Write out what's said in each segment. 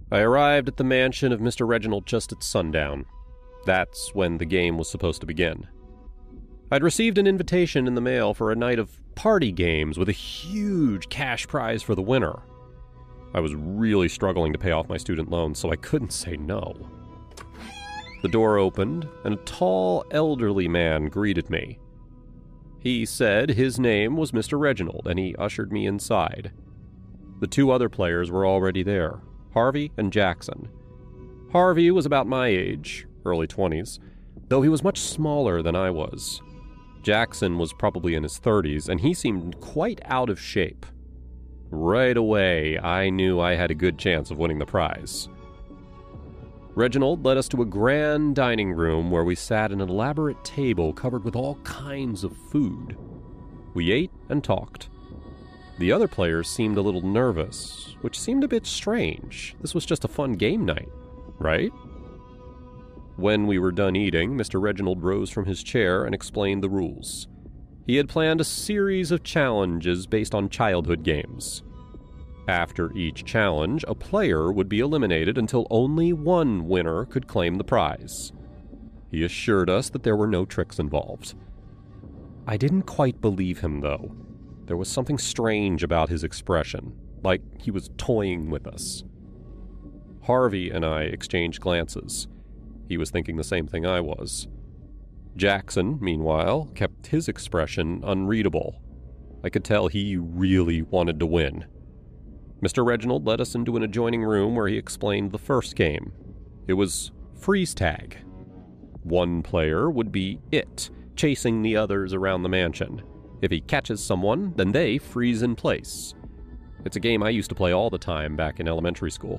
I arrived at the mansion of Mr. Reginald just at sundown. That's when the game was supposed to begin. I'd received an invitation in the mail for a night of party games with a huge cash prize for the winner. I was really struggling to pay off my student loans, so I couldn't say no. The door opened, and a tall, elderly man greeted me. He said his name was Mr. Reginald, and he ushered me inside. The two other players were already there, Harvey and Jackson. Harvey was about my age, early 20s, though he was much smaller than I was. Jackson was probably in his 30s, and he seemed quite out of shape. Right away, I knew I had a good chance of winning the prize. Reginald led us to a grand dining room where we sat at an elaborate table covered with all kinds of food. We ate and talked. The other players seemed a little nervous, which seemed a bit strange. This was just a fun game night, right? When we were done eating, Mr. Reginald rose from his chair and explained the rules. He had planned a series of challenges based on childhood games. After each challenge, a player would be eliminated until only one winner could claim the prize. He assured us that there were no tricks involved. I didn't quite believe him, though. There was something strange about his expression, like he was toying with us. Harvey and I exchanged glances. He was thinking the same thing I was. Jackson, meanwhile, kept his expression unreadable. I could tell he really wanted to win. Mr. Reginald led us into an adjoining room where he explained the first game. It was freeze tag. One player would be it, chasing the others around the mansion. If he catches someone, then they freeze in place. It's a game I used to play all the time back in elementary school.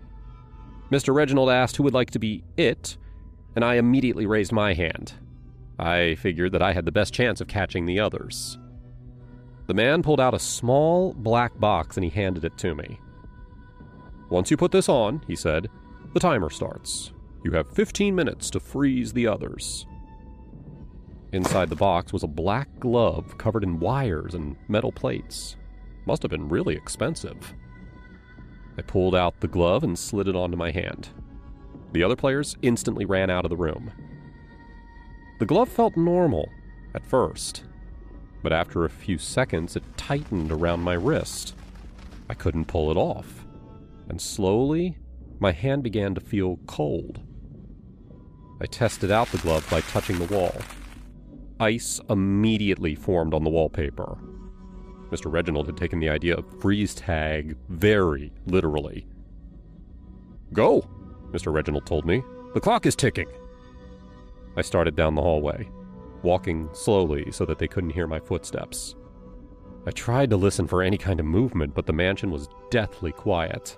Mr. Reginald asked who would like to be it, and I immediately raised my hand. I figured that I had the best chance of catching the others. The man pulled out a small black box and he handed it to me. "Once you put this on," he said, "the timer starts. You have 15 minutes to freeze the others." Inside the box was a black glove covered in wires and metal plates. Must have been really expensive. I pulled out the glove and slid it onto my hand. The other players instantly ran out of the room. The glove felt normal at first, but after a few seconds it tightened around my wrist. I couldn't pull it off, and slowly my hand began to feel cold. I tested out the glove by touching the wall. Ice immediately formed on the wallpaper. Mr. Reginald had taken the idea of freeze tag very literally. "Go," Mr. Reginald told me. "The clock is ticking." I started down the hallway, walking slowly so that they couldn't hear my footsteps. I tried to listen for any kind of movement, but the mansion was deathly quiet.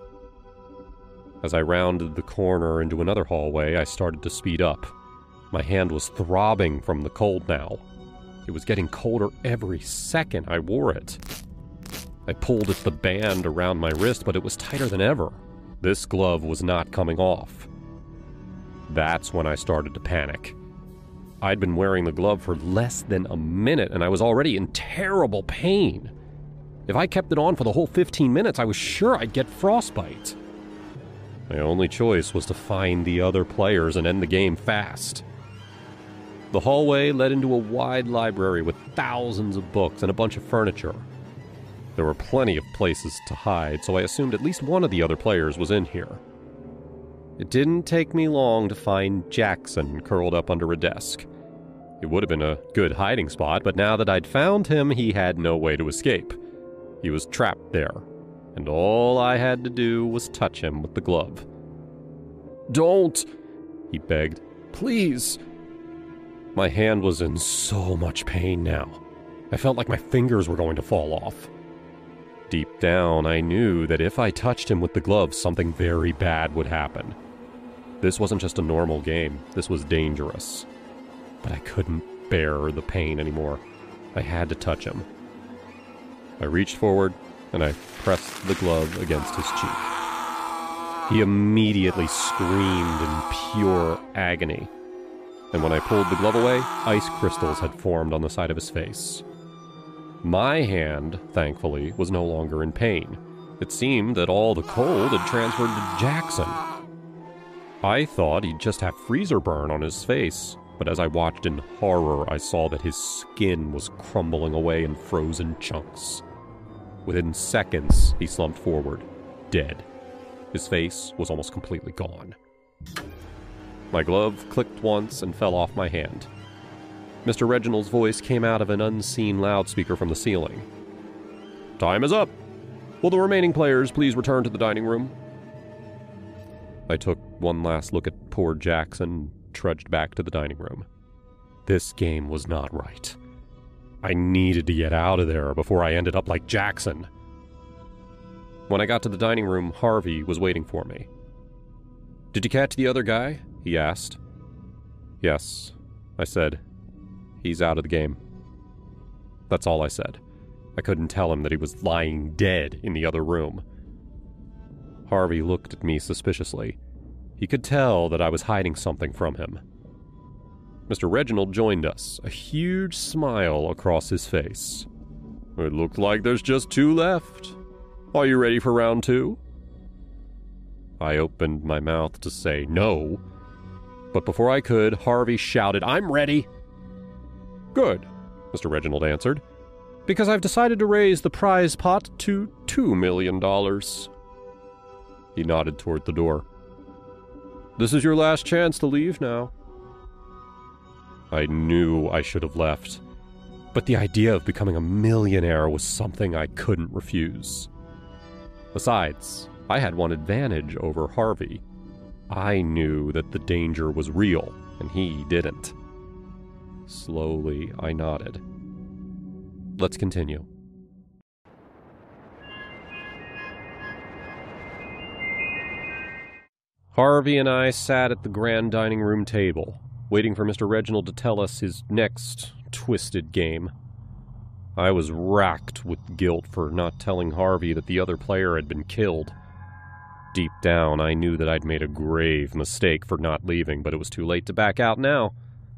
As I rounded the corner into another hallway, I started to speed up. My hand was throbbing from the cold now. It was getting colder every second I wore it. I pulled at the band around my wrist, but it was tighter than ever. This glove was not coming off. That's when I started to panic. I'd been wearing the glove for less than a minute, and I was already in terrible pain. If I kept it on for the whole 15 minutes, I was sure I'd get frostbite. My only choice was to find the other players and end the game fast. The hallway led into a wide library with thousands of books and a bunch of furniture. There were plenty of places to hide, so I assumed at least one of the other players was in here. It didn't take me long to find Jackson curled up under a desk. It would have been a good hiding spot, but now that I'd found him, he had no way to escape. He was trapped there, and all I had to do was touch him with the glove. "Don't!" he begged. "Please!" My hand was in so much pain now. I felt like my fingers were going to fall off. Deep down, I knew that if I touched him with the glove, something very bad would happen. This wasn't just a normal game. This was dangerous. But I couldn't bear the pain anymore. I had to touch him. I reached forward, and I pressed the glove against his cheek. He immediately screamed in pure agony. And when I pulled the glove away, ice crystals had formed on the side of his face. My hand, thankfully, was no longer in pain. It seemed that all the cold had transferred to Jackson. I thought he'd just have freezer burn on his face, but as I watched in horror, I saw that his skin was crumbling away in frozen chunks. Within seconds, he slumped forward, dead. His face was almost completely gone. My glove clicked once and fell off my hand. Mr. Reginald's voice came out of an unseen loudspeaker from the ceiling. "Time is up. Will the remaining players please return to the dining room?" I took one last look at poor Jackson and trudged back to the dining room. This game was not right. I needed to get out of there before I ended up like Jackson. When I got to the dining room, Harvey was waiting for me. "Did you catch the other guy?" he asked. "Yes," I said. "He's out of the game." That's all I said. I couldn't tell him that he was lying dead in the other room. Harvey looked at me suspiciously. He could tell that I was hiding something from him. Mr. Reginald joined us, a huge smile across his face. "It looks like there's just 2 left. Are you ready for round 2? I opened my mouth to say no, but before I could, Harvey shouted, "I'm ready!" "Good," Mr. Reginald answered, "because I've decided to raise the prize pot to $2 million. He nodded toward the door. "This is your last chance to leave now." I knew I should have left, but the idea of becoming a millionaire was something I couldn't refuse. Besides, I had one advantage over Harvey. I knew that the danger was real, and he didn't. Slowly, I nodded. Let's continue. Harvey and I sat at the grand dining room table, waiting for Mr. Reginald to tell us his next twisted game. I was racked with guilt for not telling Harvey that the other player had been killed. Deep down, I knew that I'd made a grave mistake for not leaving, but it was too late to back out now.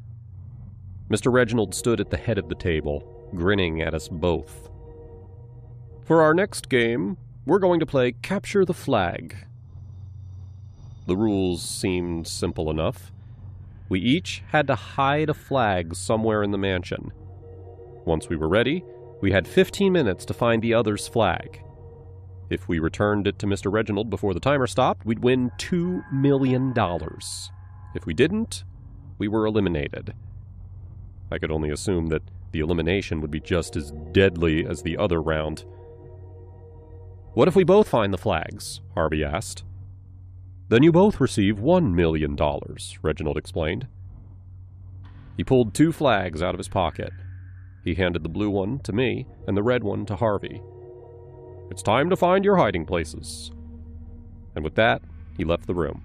Mr. Reginald stood at the head of the table, grinning at us both. "For our next game, we're going to play Capture the Flag." The rules seemed simple enough. We each had to hide a flag somewhere in the mansion. Once we were ready, we had 15 minutes to find the other's flag. If we returned it to Mr. Reginald before the timer stopped, we'd win $2 million. If we didn't, we were eliminated. I could only assume that the elimination would be just as deadly as the other round. "What if we both find the flags?" Harvey asked. "Then you both receive $1 million, Reginald explained. He pulled 2 flags out of his pocket. He handed the blue one to me and the red one to Harvey. "It's time to find your hiding places." And with that, he left the room.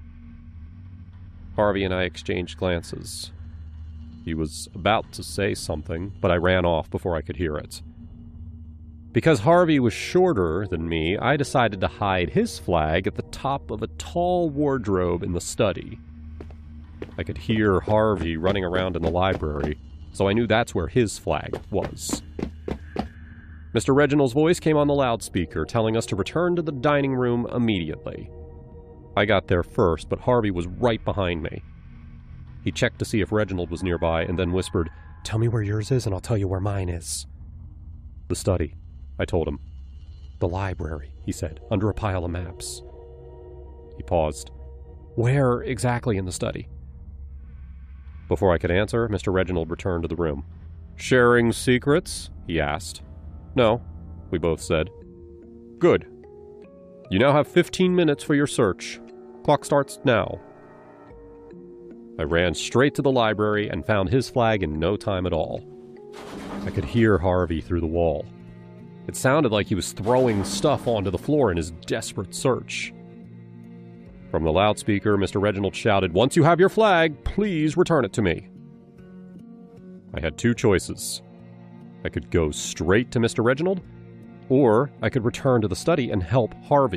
Harvey and I exchanged glances. He was about to say something, but I ran off before I could hear it. Because Harvey was shorter than me, I decided to hide his flag at the top of a tall wardrobe in the study. I could hear Harvey running around in the library, so I knew that's where his flag was. Mr. Reginald's voice came on the loudspeaker, telling us to return to the dining room immediately. I got there first, but Harvey was right behind me. He checked to see if Reginald was nearby and then whispered, "Tell me where yours is and I'll tell you where mine is." "The study," I told him. "The library," he said, "under a pile of maps." He paused. "Where exactly in the study?" Before I could answer, Mr. Reginald returned to the room. "Sharing secrets?" he asked. "No," we both said. "Good. You now have 15 minutes for your search. Clock starts now." I ran straight to the library and found his flag in no time at all. I could hear Harvey through the wall. It sounded like he was throwing stuff onto the floor in his desperate search. From the loudspeaker, Mr. Reginald shouted, "Once you have your flag, please return it to me." I had 2 choices. I could go straight to Mr. Reginald, or I could return to the study and help Harvey.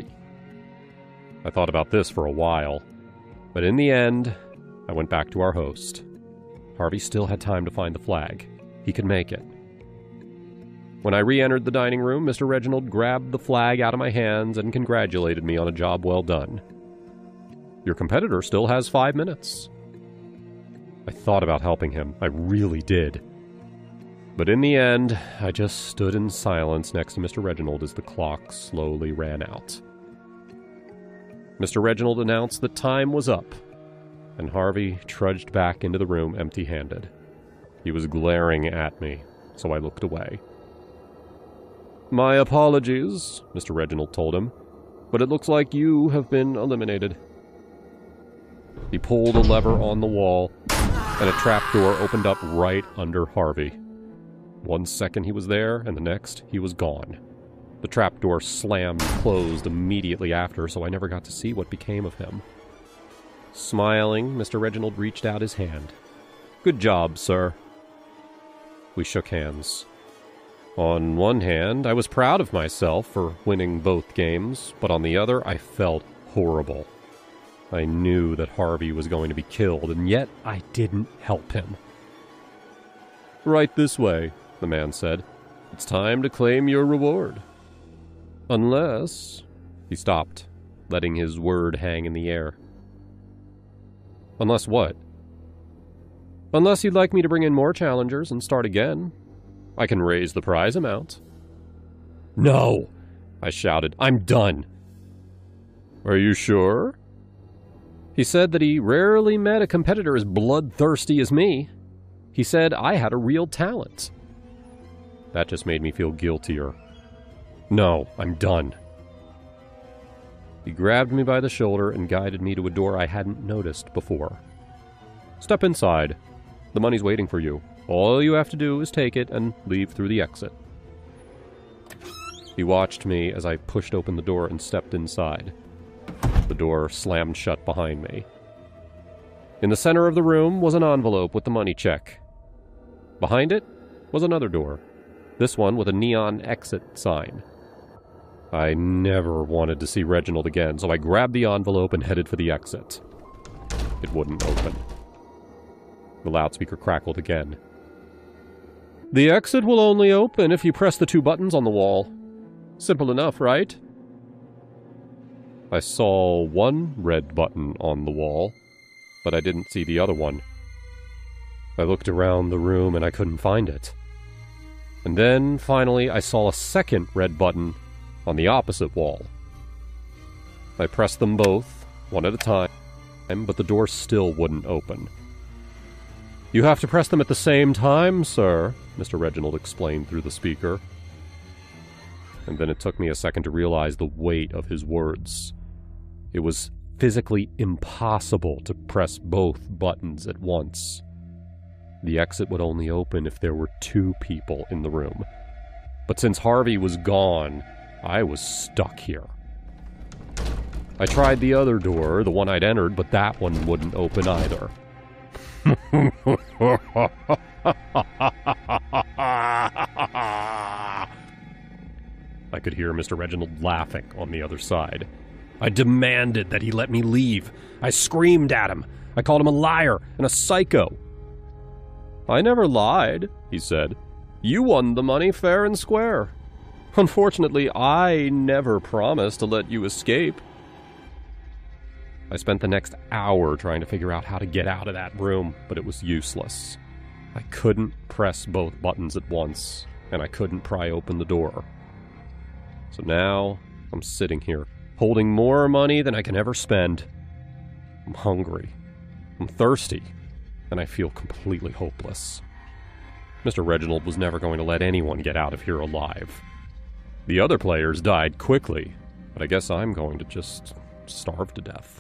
I thought about this for a while, but in the end, I went back to our host. Harvey still had time to find the flag. He could make it. When I re-entered the dining room, Mr. Reginald grabbed the flag out of my hands and congratulated me on a job well done. Your competitor still has 5 minutes. I thought about helping him. I really did. But in the end, I just stood in silence next to Mr. Reginald as the clock slowly ran out. Mr. Reginald announced that time was up, and Harvey trudged back into the room empty-handed. He was glaring at me, so I looked away. "My apologies," Mr. Reginald told him, "but it looks like you have been eliminated." He pulled a lever on the wall, and a trapdoor opened up right under Harvey. 1 second he was there, and the next he was gone. The trapdoor slammed closed immediately after, so I never got to see what became of him. Smiling, Mr. Reginald reached out his hand. "Good job, sir." We shook hands. On one hand, I was proud of myself for winning both games, but on the other, I felt horrible. I knew that Harvey was going to be killed, and yet I didn't help him. "Right this way," the man said. "It's time to claim your reward. Unless..." He stopped, letting his word hang in the air. "Unless what?" "Unless you'd like me to bring in more challengers and start again. I can raise the prize amount." "No!" I shouted. "I'm done." "Are you sure?" He said that he rarely met a competitor as bloodthirsty as me. He said I had a real talent. That just made me feel guiltier. "No, I'm done." He grabbed me by the shoulder and guided me to a door I hadn't noticed before. "Step inside. The money's waiting for you. All you have to do is take it and leave through the exit." He watched me as I pushed open the door and stepped inside. The door slammed shut behind me. In the center of the room was an envelope with the money check. Behind it was another door, this one with a neon exit sign. I never wanted to see Reginald again, so I grabbed the envelope and headed for the exit. It wouldn't open. The loudspeaker crackled again. "The exit will only open if you press the 2 buttons on the wall. Simple enough, right?" I saw one red button on the wall, but I didn't see the other one. I looked around the room and I couldn't find it. And then, finally, I saw a second red button on the opposite wall. I pressed them both, one at a time, but the door still wouldn't open. "You have to press them at the same time, sir," Mr. Reginald explained through the speaker. And then it took me a second to realize the weight of his words. It was physically impossible to press both buttons at once. The exit would only open if there were 2 people in the room. But since Harvey was gone, I was stuck here. I tried the other door, the one I'd entered, but that one wouldn't open either. I could hear Mr. Reginald laughing on the other side. I demanded that he let me leave. I screamed at him. I called him a liar and a psycho. "I never lied," he said. "You won the money fair and square. Unfortunately, I never promised to let you escape." I spent the next hour trying to figure out how to get out of that room, but it was useless. I couldn't press both buttons at once, and I couldn't pry open the door. So now, I'm sitting here, holding more money than I can ever spend. I'm hungry. I'm thirsty. And I feel completely hopeless. Mr. Reginald was never going to let anyone get out of here alive. The other players died quickly, but I guess I'm going to just starve to death.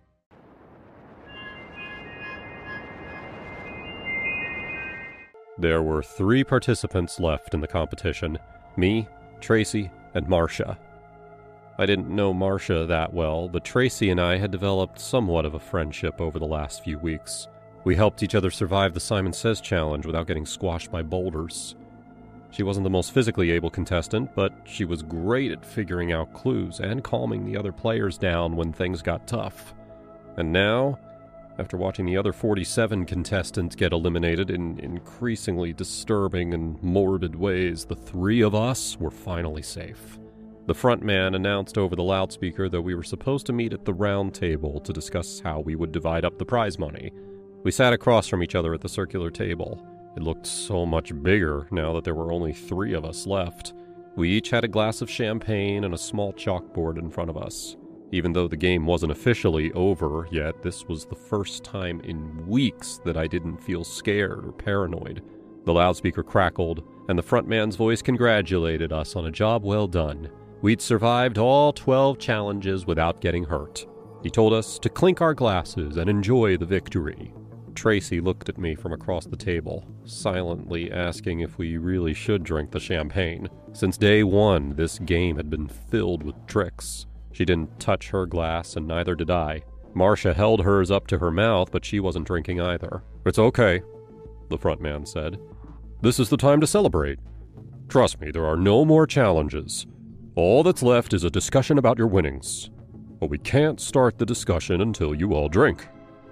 There were 3 participants left in the competition. Me, Tracy, and Marcia. I didn't know Marcia that well, but Tracy and I had developed somewhat of a friendship over the last few weeks. We helped each other survive the Simon Says challenge without getting squashed by boulders. She wasn't the most physically able contestant, but she was great at figuring out clues and calming the other players down when things got tough. And now, After watching the other 47 contestants get eliminated in increasingly disturbing and morbid ways, the three of us were finally safe. The front man announced over the loudspeaker that we were supposed to meet at the round table to discuss how we would divide up the prize money. We sat across from each other at the circular table. It looked so much bigger now that there were only 3 of us left. We each had a glass of champagne and a small chalkboard in front of us. Even though the game wasn't officially over yet, this was the first time in weeks that I didn't feel scared or paranoid. The loudspeaker crackled, and the front man's voice congratulated us on a job well done. We'd survived all 12 challenges without getting hurt. He told us to clink our glasses and enjoy the victory. Tracy looked at me from across the table, silently asking if we really should drink the champagne. Since day one, this game had been filled with tricks. She didn't touch her glass, and neither did I. Marcia held hers up to her mouth, but she wasn't drinking either. "It's okay," the front man said. "This is the time to celebrate. Trust me, there are no more challenges. All that's left is a discussion about your winnings. But we can't start the discussion until you all drink."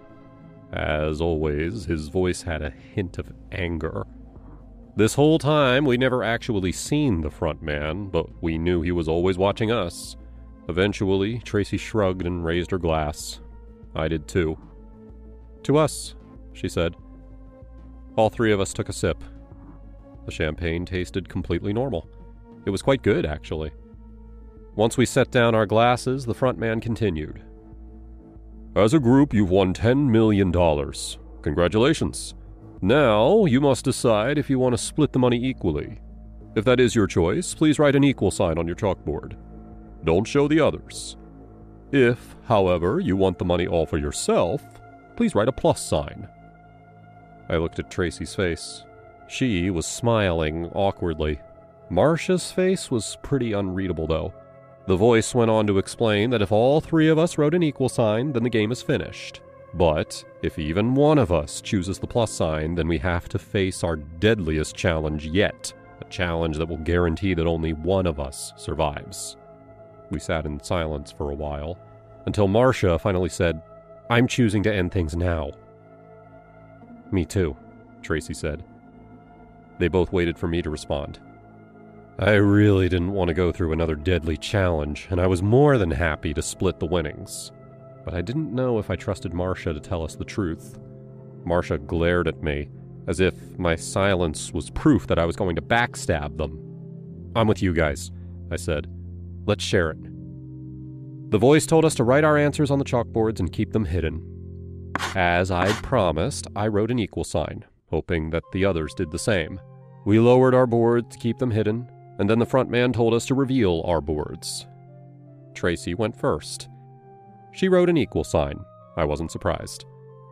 As always, his voice had a hint of anger. This whole time, we'd never actually seen the front man, but we knew he was always watching us. Eventually, Tracy shrugged and raised her glass. I did too. "To us," she said. All 3 of us took a sip. The champagne tasted completely normal. It was quite good, actually. Once we set down our glasses, the front man continued. "As a group, you've won $10 million. Congratulations. Now, you must decide if you want to split the money equally. If that is your choice, please write an equal sign on your chalkboard. Don't show the others. If, however, you want the money all for yourself, please write a plus sign." I looked at Tracy's face. She was smiling awkwardly. Marcia's face was pretty unreadable, though. The voice went on to explain that if all 3 of us wrote an equal sign, then the game is finished. But if even one of us chooses the plus sign, then we have to face our deadliest challenge yet, a challenge that will guarantee that only one of us survives. We sat in silence for a while, until Marcia finally said, "I'm choosing to end things now." "Me too," Tracy said. They both waited for me to respond. I really didn't want to go through another deadly challenge, and I was more than happy to split the winnings. But I didn't know if I trusted Marcia to tell us the truth. Marcia glared at me, as if my silence was proof that I was going to backstab them. "I'm with you guys," I said. "Let's share it." The voice told us to write our answers on the chalkboards and keep them hidden. As I'd promised, I wrote an equal sign, hoping that the others did the same. We lowered our boards to keep them hidden, and then the front man told us to reveal our boards. Tracy went first. She wrote an equal sign. I wasn't surprised.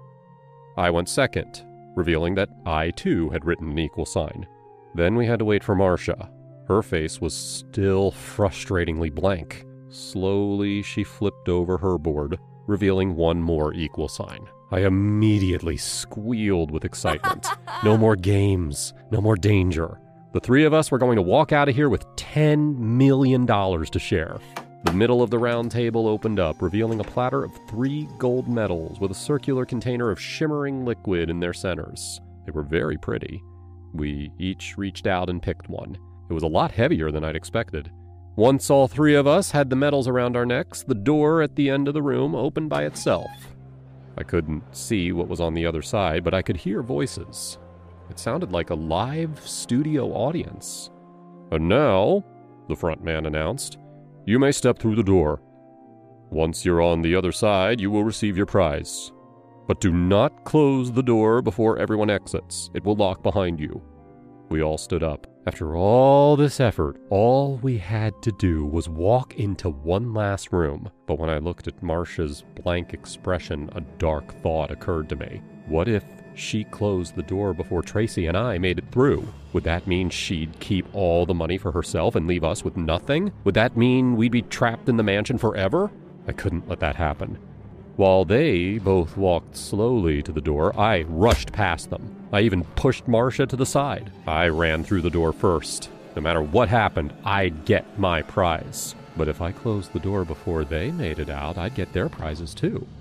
I went second, revealing that I too had written an equal sign. Then we had to wait for Marcia. Her face was still frustratingly blank. Slowly, she flipped over her board, revealing one more equal sign. I immediately squealed with excitement. No more games, no more danger. The 3 of us were going to walk out of here with $10 million to share. The middle of the round table opened up, revealing a platter of 3 gold medals with a circular container of shimmering liquid in their centers. They were very pretty. We each reached out and picked one. It was a lot heavier than I'd expected. Once all 3 of us had the medals around our necks, the door at the end of the room opened by itself. I couldn't see what was on the other side, but I could hear voices. It sounded like a live studio audience. "And now," the front man announced, "you may step through the door. Once you're on the other side, you will receive your prize. But do not close the door before everyone exits. It will lock behind you." We all stood up. After all this effort, all we had to do was walk into one last room. But when I looked at Marcia's blank expression, a dark thought occurred to me. What if she closed the door before Tracy and I made it through? Would that mean she'd keep all the money for herself and leave us with nothing? Would that mean we'd be trapped in the mansion forever? I couldn't let that happen. While they both walked slowly to the door, I rushed past them. I even pushed Marcia to the side. I ran through the door first. No matter what happened, I'd get my prize. But if I closed the door before they made it out, I'd get their prizes too.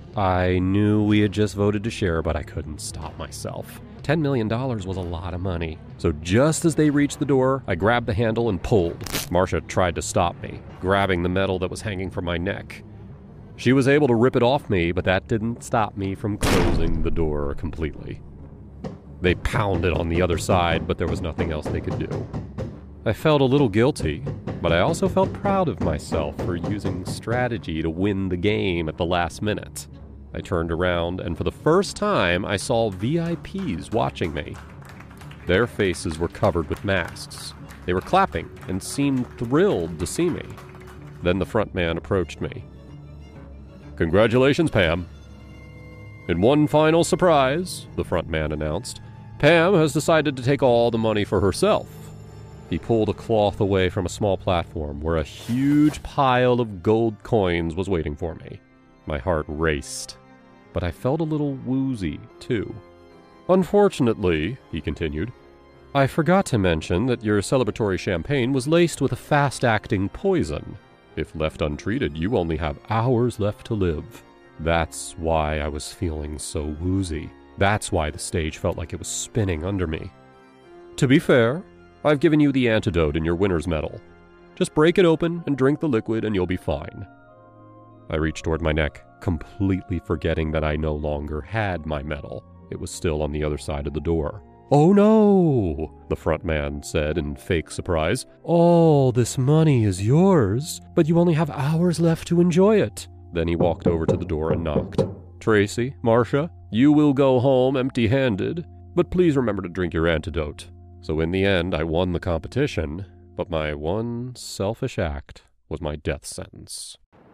I knew we had just voted to share, but I couldn't stop myself. $10 million was a lot of money. So just as they reached the door, I grabbed the handle and pulled. Marcia tried to stop me, grabbing the medal that was hanging from my neck. She was able to rip it off me, but that didn't stop me from closing the door completely. They pounded on the other side, but there was nothing else they could do. I felt a little guilty, but I also felt proud of myself for using strategy to win the game at the last minute. I turned around, and for the first time, I saw VIPs watching me. Their faces were covered with masks. They were clapping and seemed thrilled to see me. Then the front man approached me. "Congratulations, Pam." "In one final surprise," the front man announced, "Pam has decided to take all the money for herself." He pulled a cloth away from a small platform where a huge pile of gold coins was waiting for me. My heart raced, but I felt a little woozy, too. "Unfortunately," he continued, "I forgot to mention that your celebratory champagne was laced with a fast-acting poison. If left untreated, you only have hours left to live." That's why I was feeling so woozy. That's why the stage felt like it was spinning under me. "To be fair, I've given you the antidote in your winner's medal. Just break it open and drink the liquid and you'll be fine." I reached toward my neck, completely forgetting that I no longer had my medal. It was still on the other side of the door. "Oh no," the front man said in fake surprise. "All this money is yours, but you only have hours left to enjoy it." Then he walked over to the door and knocked. "Tracy, Marcia, you will go home empty-handed, but please remember to drink your antidote." So in the end, I won the competition, but my one selfish act was my death sentence.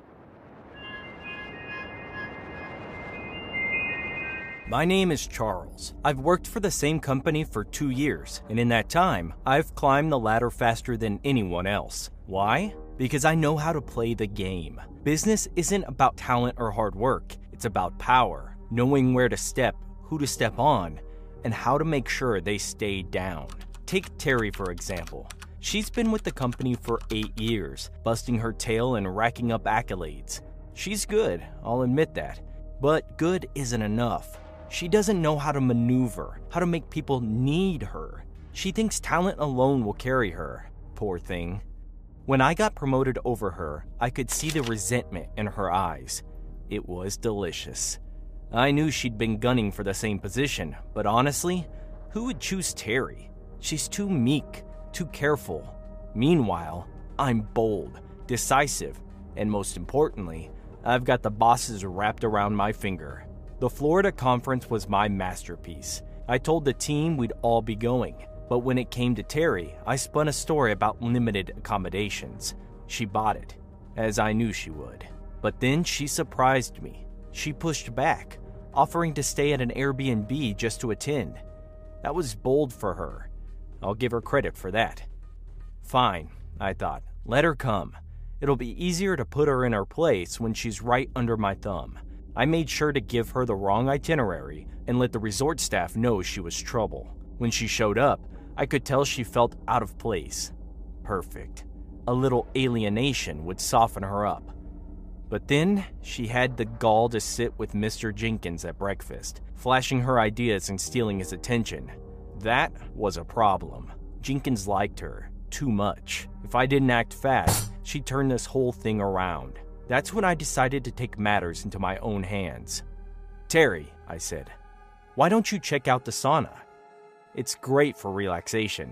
My name is Charles. I've worked for the same company for 2 years, and in that time, I've climbed the ladder faster than anyone else. Why? Because I know how to play the game. Business isn't about talent or hard work. It's about power, knowing where to step, who to step on, and how to make sure they stay down. Take Terry, for example. She's been with the company for 8 years, busting her tail and racking up accolades. She's good, I'll admit that. But good isn't enough. She doesn't know how to maneuver, how to make people need her. She thinks talent alone will carry her. Poor thing. When I got promoted over her, I could see the resentment in her eyes. It was delicious. I knew she'd been gunning for the same position, but honestly, who would choose Terry? She's too meek, too careful. Meanwhile, I'm bold, decisive, and most importantly, I've got the bosses wrapped around my finger. The Florida conference was my masterpiece. I told the team we'd all be going, but when it came to Terry, I spun a story about limited accommodations. She bought it, as I knew she would. But then she surprised me. She pushed back, offering to stay at an Airbnb just to attend. That was bold for her. I'll give her credit for that. Fine, I thought. Let her come. It'll be easier to put her in her place when she's right under my thumb. I made sure to give her the wrong itinerary and let the resort staff know she was trouble. When she showed up, I could tell she felt out of place. Perfect. A little alienation would soften her up. But then she had the gall to sit with Mr. Jenkins at breakfast, flashing her ideas and stealing his attention. That was a problem. Jenkins liked her too much. If I didn't act fast, she'd turn this whole thing around. That's when I decided to take matters into my own hands. "Terry," I said, "why don't you check out the sauna? It's great for relaxation."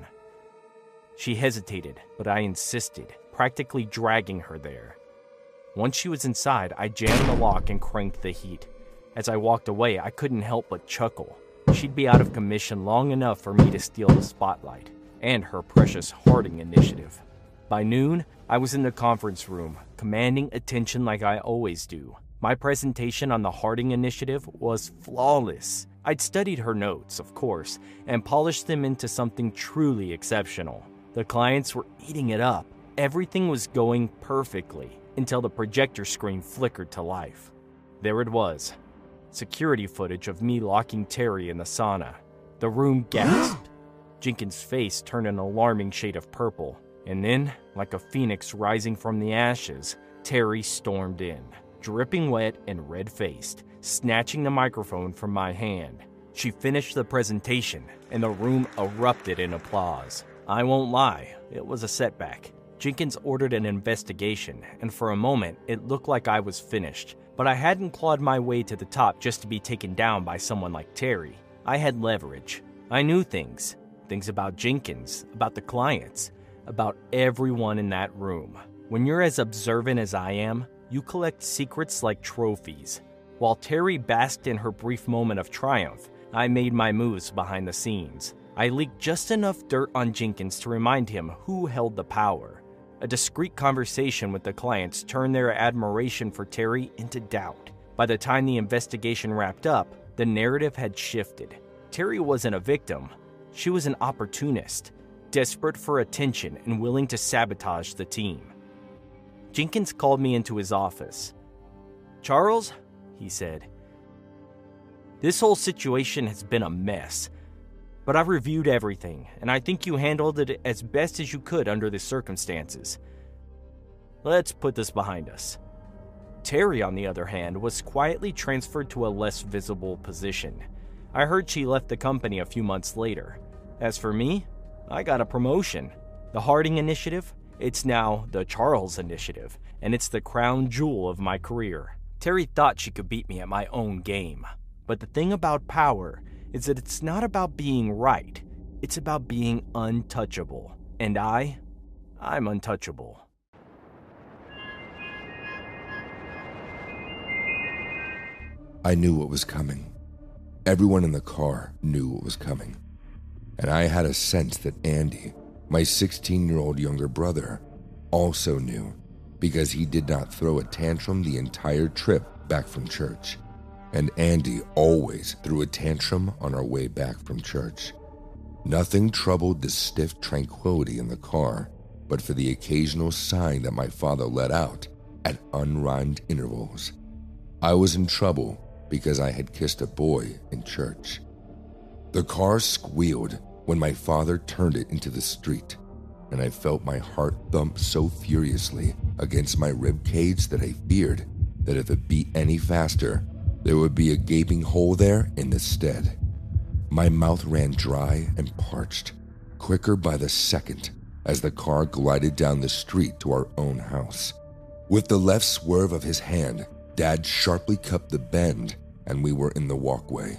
She hesitated, but I insisted, practically dragging her there. Once she was inside, I jammed the lock and cranked the heat. As I walked away, I couldn't help but chuckle. She'd be out of commission long enough for me to steal the spotlight, and her precious Harding initiative. By noon, I was in the conference room, commanding attention like I always do. My presentation on the Harding initiative was flawless. I'd studied her notes, of course, and polished them into something truly exceptional. The clients were eating it up. Everything was going perfectly until the projector screen flickered to life. There it was. Security footage of me locking Terry in the sauna. The room gasped. Jenkins' face turned an alarming shade of purple. And then, like a phoenix rising from the ashes, Terry stormed in, dripping wet and red-faced, snatching the microphone from my hand. She finished the presentation, and the room erupted in applause. I won't lie, it was a setback. Jenkins ordered an investigation, and for a moment, it looked like I was finished. But I hadn't clawed my way to the top just to be taken down by someone like Terry. I had leverage. I knew things. Things about Jenkins, about the clients, about everyone in that room. When you're as observant as I am, you collect secrets like trophies. While Terry basked in her brief moment of triumph, I made my moves behind the scenes. I leaked just enough dirt on Jenkins to remind him who held the power. A discreet conversation with the clients turned their admiration for Terry into doubt. By the time the investigation wrapped up, the narrative had shifted. Terry wasn't a victim. She was an opportunist, desperate for attention and willing to sabotage the team. Jenkins called me into his office. "Charles," he said, "this whole situation has been a mess. But I've reviewed everything, and I think you handled it as best as you could under the circumstances. Let's put this behind us." Terry, on the other hand, was quietly transferred to a less visible position. I heard she left the company a few months later. As for me, I got a promotion. The Harding Initiative, it's now the Charles Initiative, and it's the crown jewel of my career. Terry thought she could beat me at my own game. But the thing about power is that it's not about being right. It's about being untouchable. And I'm untouchable. I knew what was coming. Everyone in the car knew what was coming. And I had a sense that Andy, my 16-year-old younger brother, also knew, because he did not throw a tantrum the entire trip back from church. And Andy always threw a tantrum on our way back from church. Nothing troubled the stiff tranquility in the car, but for the occasional sigh that my father let out at unrhymed intervals. I was in trouble because I had kissed a boy in church. The car squealed when my father turned it into the street, and I felt my heart thump so furiously against my ribcage that I feared that if it beat any faster, there would be a gaping hole there in the stead. My mouth ran dry and parched, quicker by the second, as the car glided down the street to our own house. With the left swerve of his hand, Dad sharply cut the bend, and we were in the walkway.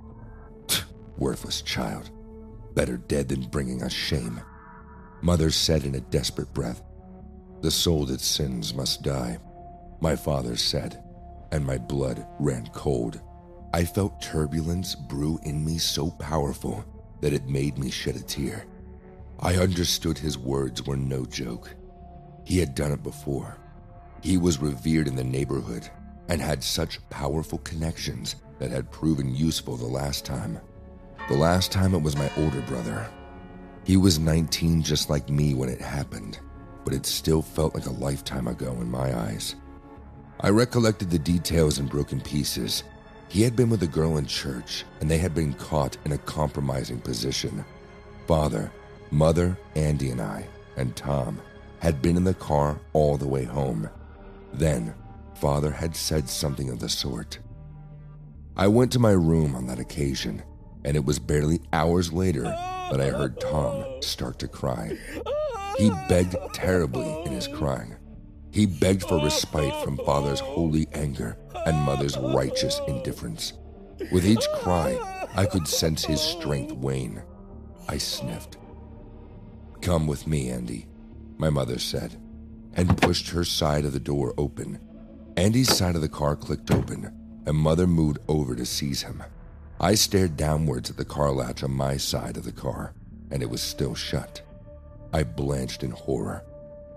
Worthless child. Better dead than bringing us shame. Mother said in a desperate breath. The soul that sins must die. My father said, and my blood ran cold. I felt turbulence brew in me so powerful that it made me shed a tear. I understood his words were no joke. He had done it before. He was revered in the neighborhood and had such powerful connections that had proven useful the last time. The last time it was my older brother. He was 19 just like me when it happened, but it still felt like a lifetime ago in my eyes. I recollected the details in broken pieces. He had been with a girl in church, and they had been caught in a compromising position. Father, Mother, Andy, and I, and Tom, had been in the car all the way home. Then, Father had said something of the sort. I went to my room on that occasion, and it was barely hours later that I heard Tom start to cry. He begged terribly in his crying. He begged for respite from Father's holy anger and Mother's righteous indifference. With each cry, I could sense his strength wane. I sniffed. "Come with me, Andy," my mother said, and pushed her side of the door open. Andy's side of the car clicked open, and Mother moved over to seize him. I stared downwards at the car latch on my side of the car, and it was still shut. I blanched in horror.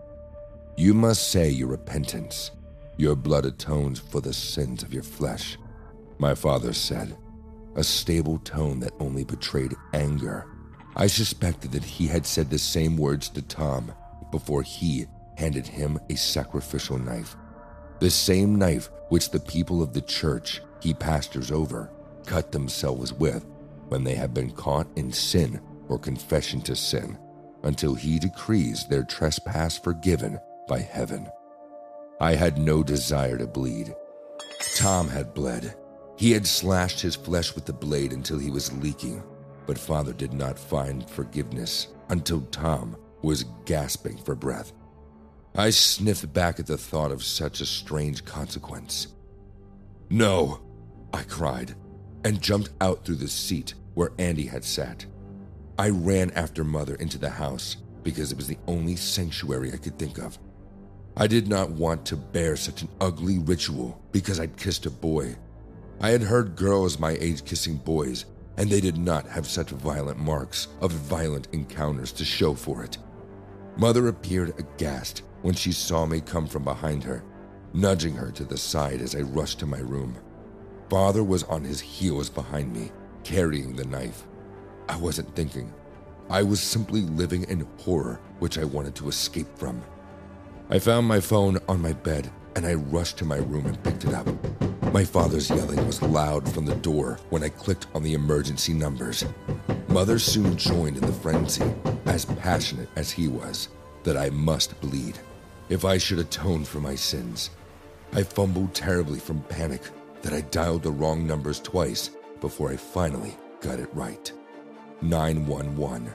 "You must say your repentance. Your blood atones for the sins of your flesh," my father said, a stable tone that only betrayed anger. I suspected that he had said the same words to Tom before he handed him a sacrificial knife. The same knife which the people of the church he pastors over cut themselves with when they have been caught in sin or confession to sin, until he decrees their trespass forgiven by heaven. I had no desire to bleed. Tom had bled, He had slashed his flesh with the blade until he was leaking, but Father did not find forgiveness until Tom was gasping for breath. I sniffed back at the thought of such a strange consequence. "No," I cried, and jumped out through the seat where Andy had sat. I ran after Mother into the house because it was the only sanctuary I could think of. I did not want to bear such an ugly ritual because I'd kissed a boy. I had heard girls my age kissing boys, and they did not have such violent marks of violent encounters to show for it. Mother appeared aghast when she saw me come from behind her, nudging her to the side as I rushed to my room. Father was on his heels behind me, carrying the knife. I wasn't thinking. I was simply living in horror, which I wanted to escape from. I found my phone on my bed, and I rushed to my room and picked it up. My father's yelling was loud from the door when I clicked on the emergency numbers. Mother soon joined in the frenzy, as passionate as he was, that I must bleed if I should atone for my sins. I fumbled terribly from panic that I dialed the wrong numbers twice before I finally got it right. 911.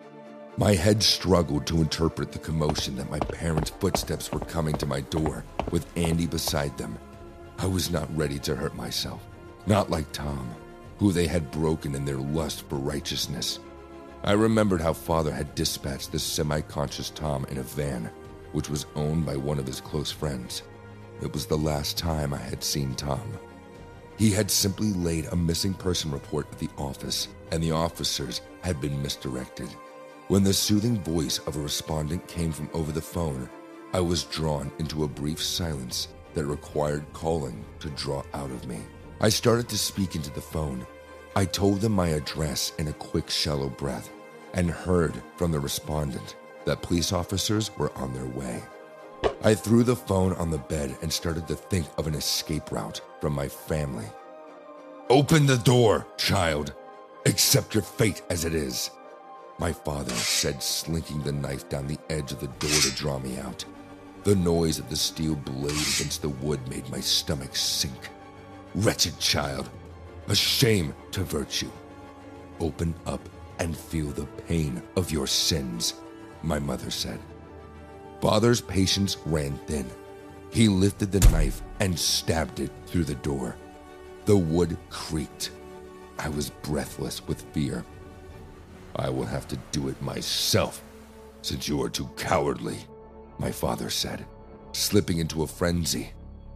My head struggled to interpret the commotion that my parents' footsteps were coming to my door with Andy beside them. I was not ready to hurt myself, not like Tom, who they had broken in their lust for righteousness. I remembered how Father had dispatched the semi-conscious Tom in a van, which was owned by one of his close friends. It was the last time I had seen Tom. He had simply laid a missing person report at the office, and the officers had been misdirected. When the soothing voice of a respondent came from over the phone, I was drawn into a brief silence that required calling to draw out of me. I started to speak into the phone. I told them my address in a quick, shallow breath and heard from the respondent that police officers were on their way. I threw the phone on the bed and started to think of an escape route from my family. "Open the door, child. Accept your fate as it is," my father said, slinking the knife down the edge of the door to draw me out. The noise of the steel blade against the wood made my stomach sink. "Wretched child, a shame to virtue. Open up and feel the pain of your sins," my mother said. Father's patience ran thin. He lifted the knife and stabbed it through the door. The wood creaked. I was breathless with fear. "I will have to do it myself, since you are too cowardly," my father said, slipping into a frenzy.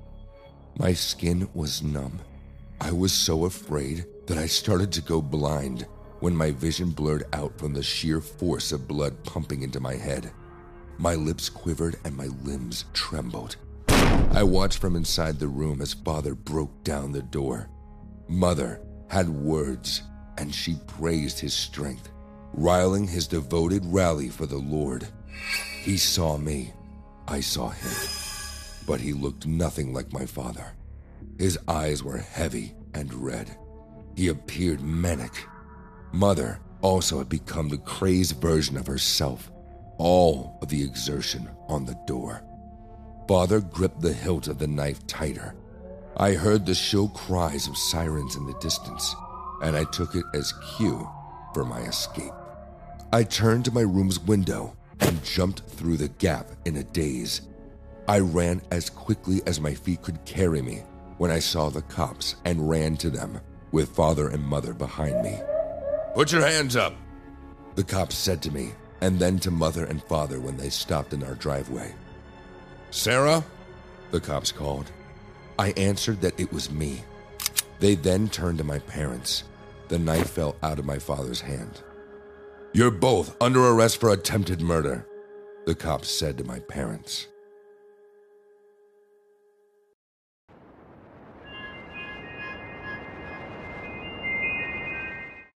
My skin was numb. I was so afraid that I started to go blind when my vision blurred out from the sheer force of blood pumping into my head. My lips quivered and my limbs trembled. I watched from inside the room as Father broke down the door. Mother had words, and she praised his strength, riling his devoted rally for the Lord. He saw me. I saw him. But he looked nothing like my father. His eyes were heavy and red. He appeared manic. Mother also had become the crazed version of herself, all of the exertion on the door. Father gripped the hilt of the knife tighter. I heard the shrill cries of sirens in the distance, and I took it as cue for my escape. I turned to my room's window and jumped through the gap in a daze. I ran as quickly as my feet could carry me when I saw the cops and ran to them with Father and Mother behind me. "Put your hands up," the cops said to me, and then to Mother and Father when they stopped in our driveway. "Sarah?" the cops called. I answered that it was me. They then turned to my parents. The knife fell out of my father's hand. "You're both under arrest for attempted murder," the cops said to my parents.